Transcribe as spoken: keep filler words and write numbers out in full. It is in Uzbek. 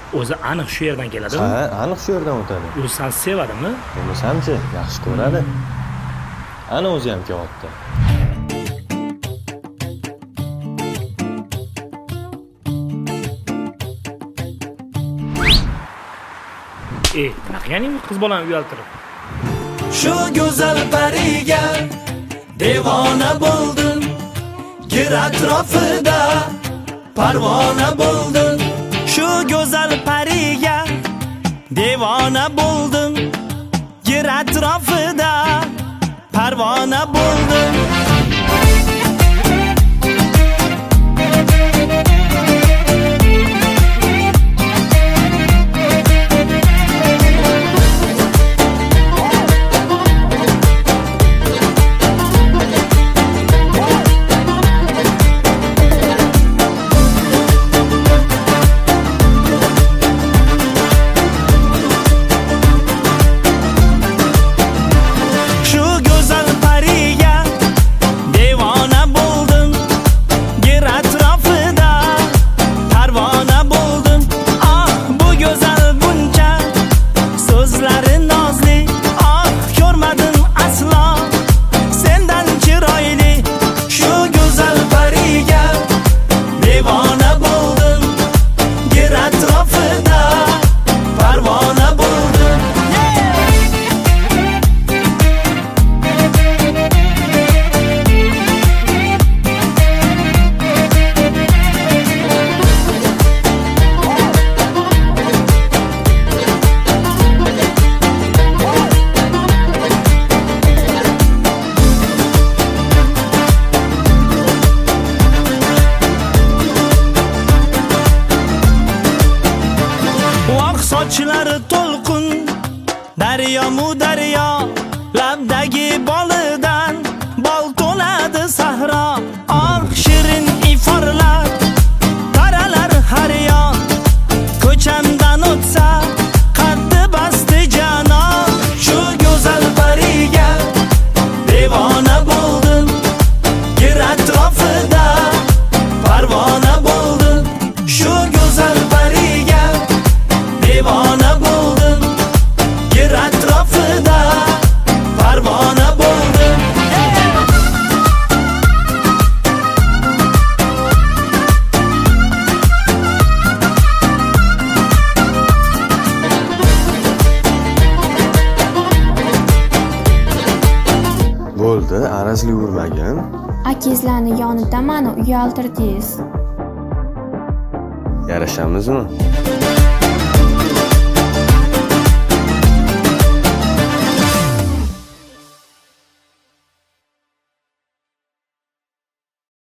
O'zi aniq shu yerdan keladimi? Ha, aniq shu yerdan o'tadi. O'zi seni sevadimi? Bo'lmasam-chi, yaxshi ko'radi. Ana o'zi ham kelyapti. E, naqyaning qiz bolani uyaltirib. Shu go'zal pariga devona bo'ldim, gir atrofida parvona bo'ldim. Shu go'zal pariga devona bo'ldim, gir atrofida parvona bo'ldim. Sochlari to'lqin, daryo-mu daryo, labdagi bolidan bol to'ladi sahro. Ah, shirin iforlar taralar har yon, ko'chamdan o'tsa qaddi basti janon. Shu go'zal pariga devona bo'ldim, gir atrofida parvona bo'ldim. Shu go'zal pariga devona bo'ldim, gir atrofida parvona bo'ldim. Bo'ldi, arazli urmagin. Akizlarni yonida mani uyaltirdingiz. Yarashamizmi?